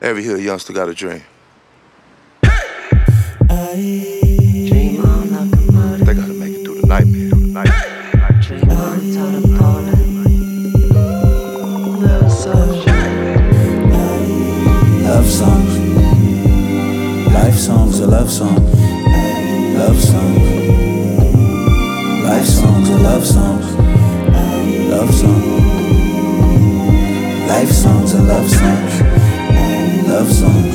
Every hood youngster got a dream. Dream on locomotive. They gotta make it through the nightmare. Dream on totem pole. Love songs. Love songs. Life songs are love songs. Love songs. Life songs are love songs. Love songs. Life songs are love songs. Love songs.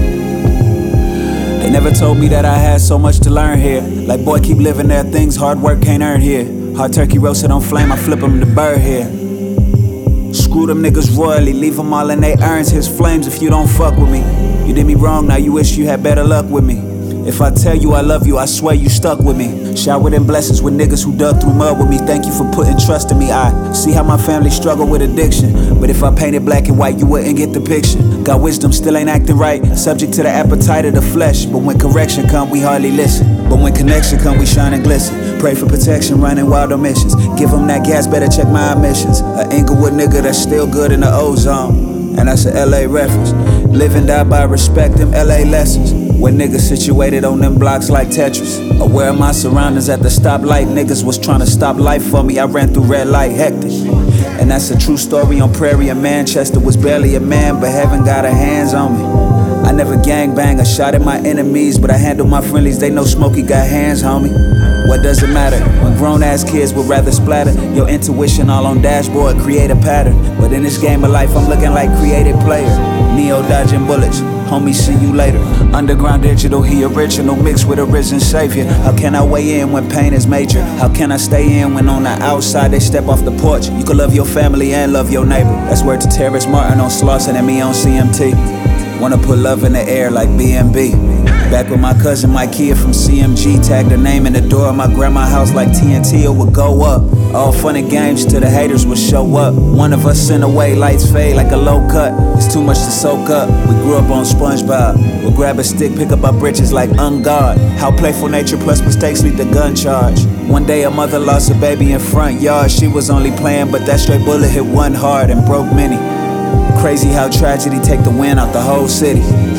They never told me that I had so much to learn here. Like, boy, keep living there, things hard work can't earn here. Hard turkey roasted on flame, I flip them to bird here. Screw them niggas royally, leave them all in they urns. Here's flames if you don't fuck with me. You did me wrong, now you wish you had better luck with me. If I tell you I love you, I swear you stuck with me. Showered in blessings with niggas who dug through mud with me. Thank you for putting trust in me. I see how my family struggle with addiction, but if I painted black and white, you wouldn't get the picture. Got wisdom, still ain't acting right, subject to the appetite of the flesh. But when correction come, we hardly listen. But when connection come, we shine and glisten. Pray for protection, running wild omissions. Give them that gas, better check my emissions. A Inglewood nigga that's still good in the ozone, and that's a LA reference. Live and die by respect, them LA lessons. When niggas situated on them blocks like Tetris. Aware of my surroundings at the stoplight. Niggas was trying to stop life for me. I ran through red light hectic. And that's a true story on Prairie in Manchester. Was barely a man, but heaven got her hands on me. I never gangbang or shot at my enemies, but I handle my friendlies. They know Smokey got hands, homie. What does it matter when grown-ass kids would rather splatter? Your intuition all on dashboard, create a pattern. But in this game of life, I'm looking like creative player. Neo dodging bullets, homie, see you later. Underground digital, he original, mixed with a risen savior. How can I weigh in when pain is major? How can I stay in when on the outside they step off the porch? You can love your family and love your neighbor. That's word to Terrence Martin on Slauson and me on CMT. Wanna put love in the air like BNB. Back with my cousin Mike Kia from CMG. Tagged her name in the door of my grandma's house like TNT, it would go up. All fun and games till the haters would show up. One of us sent away, lights fade like a low cut. It's too much to soak up. We grew up on SpongeBob. We'll grab a stick, pick up our britches like ungard. How playful nature plus mistakes lead to gun charge. One day a mother lost a baby in front yard. She was only playing, but that stray bullet hit one hard and broke many. Crazy how tragedy take the wind out the whole city.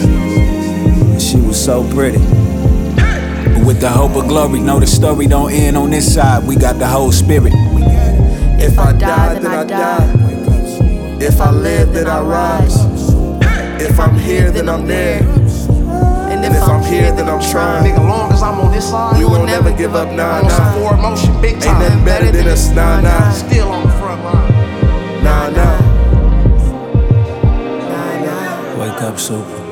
And she was so pretty. But with the hope of glory, know the story don't end on this side. We got the whole spirit. If I die, then I die. If I live, then I rise. If I'm here, then I'm there. And if I'm here, then I'm trying. Nigga, long as I'm on this side, We will never give up, nah, on some nah. forward motion, big Ain't time. nothing better than us, nah, nah. Still on the front line. Nah, nah. Wake up, super.